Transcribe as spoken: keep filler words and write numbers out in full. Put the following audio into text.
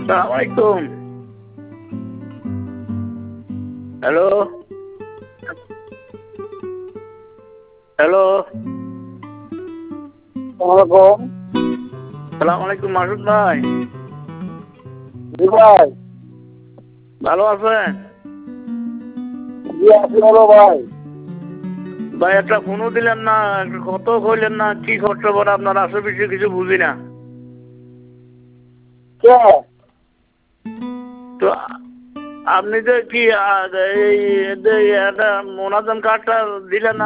আসসালামু আলাইকুম। Hello hello আসসালামু আলাইকুম মাসুদ ভাই। জি ভাই। ভালো আছেন? জি আছি ভালো ভাই। ভাই একটা ফোনও দিলেন না, একটা কত কইলেন না, কি খবর আপনার আশেপাশে কিছু বুঝি না। কে? তো আপনি যে কি আহ, এই এই একটা মোনাজাম কার্ডটা দিলেন না,